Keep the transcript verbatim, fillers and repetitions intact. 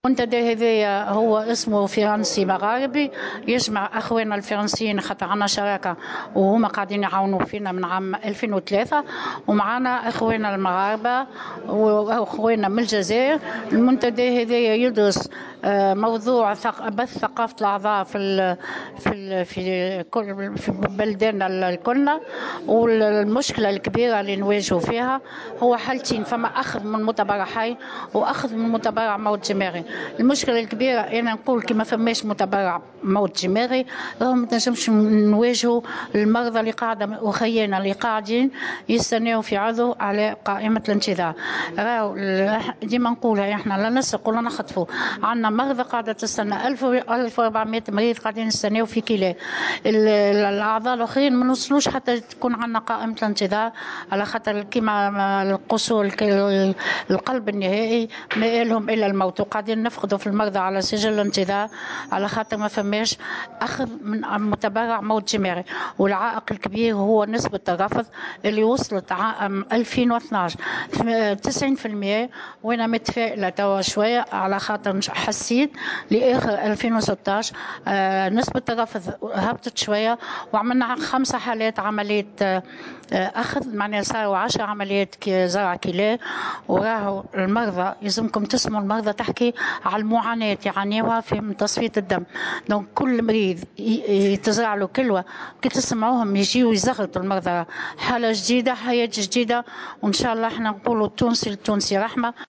المنتدى هذايا هو اسمه فرنسي مغاربي، يجمع اخواننا الفرنسيين خاطر عنا شراكه وهما قاعدين يعاونوا فينا من عام ألفين وثلاثة، ومعنا اخواننا المغاربه واخواننا من الجزائر. المنتدى هذايا يدرس موضوع بث ثقافه الاعضاء في ال في ال في كل في بلداننا كلنا، والمشكله الكبيره اللي نواجهوا فيها هو حالتين: فما اخذ من متبرع حي واخذ من متبرع موت دماغي. المشكله الكبيره انا نقول كي ما فماش متبرع موت دماغي راهم ما نجمش نواجهوا المرضى اللي قاعده وخيانا اللي قاعدين يستناو في عضو على قائمه الانتظار. راهو ديما نقولها احنا لا نسرق ولا نخطفوا، عندنا مرضى قاعده تستنى ألف وأربعمائة مريض قاعدين يستناو في كلاه. الاعضاء الاخرين ما نوصلوش حتى تكون عندنا قائمه الانتظار، على خاطر كما القصور القلب النهائي ما لهم الا الموت، وقاعدين نفقدوا في المرضى على سجل الانتظار على خاطر ما فماش اخذ من متبرع موت دماغي. والعائق الكبير هو نسبه الرفض اللي وصلت عام ألفين واثناش تسعين بالمئة، وانا متفائله توا شويه على خاطر حسيت لاخر ألفين وستطاش آه نسبه الرفض هبطت شويه، وعملنا خمسه حالات عمليه آه اخذ، معناها صاروا عشر عمليات زرع كلى. وراهو المرضى يلزمكم تسمعوا المرضى تحكي على المعاناه يعانيوها في تصفيه الدم. دونك كل مريض يتزرع له كلوه كي تسمعوهم يجيوا يزغطوا المرضى. حاله جديده، حياه جديده، وان شاء الله احنا نقولوا التونسي التونسي رحمه.